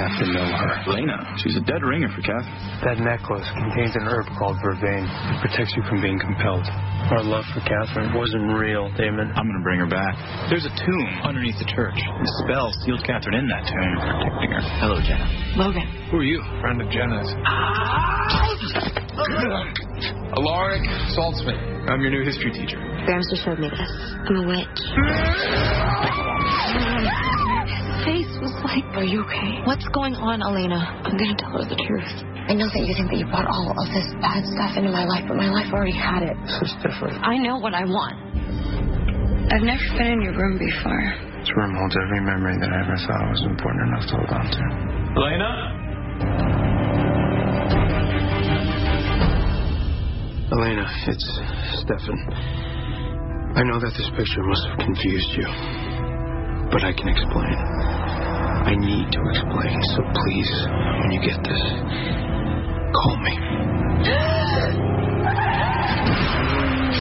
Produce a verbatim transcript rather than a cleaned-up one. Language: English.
have to know her. Elena, she's a dead ringer for Catherine. That necklace contains an herb called vervain. It protects you from being compelled. Our love for Catherine wasn't real, Damon. I'm going to bring her back. There's a tomb underneath the church. The spell sealed Catherine in that tomb, protecting her. Hello, Jenna. Logan. Who are you? Friend of Jenna's. Alaric Saltzman. I'm your new history teacher. Ramsey showed me this. I'm a witch. His face was like, are you okay? What's going on, Elena? I'm going to tell her the truth. I know that you think that you brought all of this bad stuff into my life, but my life already had it. This is different. I know what I want. I've never been in your room before. This room holds every memory that I ever thought was important enough to hold on to. Elena? Elena, it's Stefan. I know that this picture must have confused you, but I can explain. I need to explain, so please, when you get this, call me.